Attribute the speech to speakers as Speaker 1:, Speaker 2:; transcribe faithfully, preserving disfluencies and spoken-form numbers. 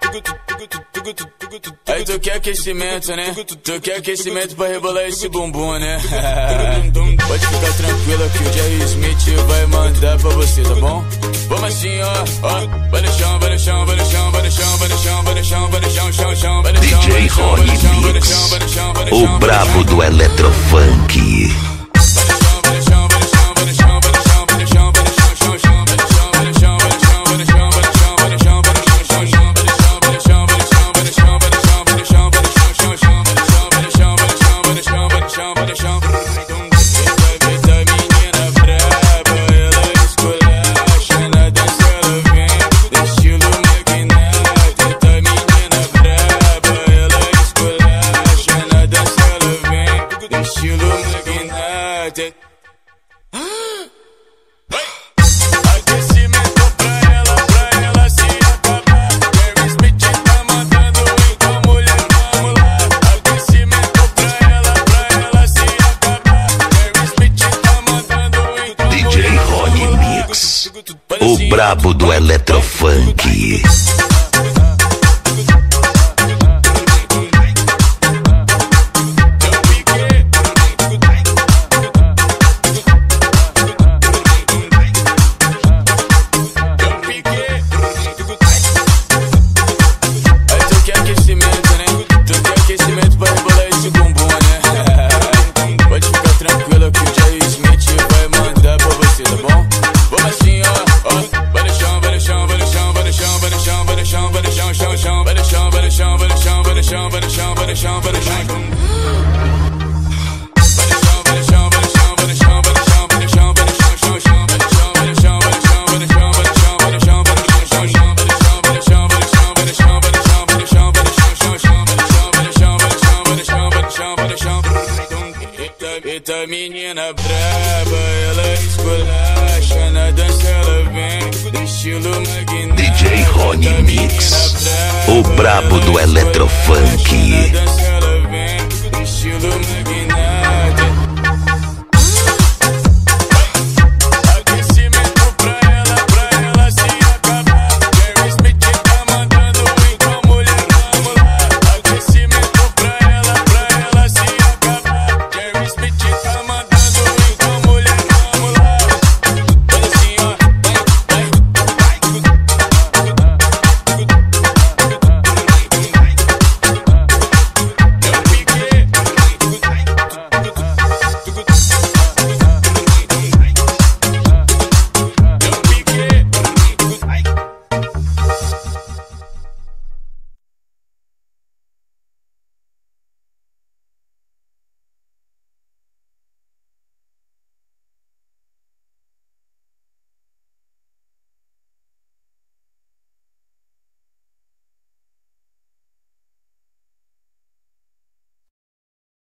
Speaker 1: Aí tu quer aquecimento, né? Tu quer aquecimento pra rebolar esse bumbum, né? Pode ficar tranquila que o Jerry Smith vai mandar pra você, tá bom? Vamos assim, ó, ó. Vai no chão, vai no chão, vai no chão, vai no chão, vai no chão, vai no chão, vai no chão, chão, chão, vai no chão.
Speaker 2: D J Rony Mix, o brabo do Eletrofunk. O brabo do Eletrofunk.
Speaker 1: Eita menina braba, ela esculacha, na dança ela vem, estilo magnético.
Speaker 2: D J Rony Mix, o brabo do Eletrofunk.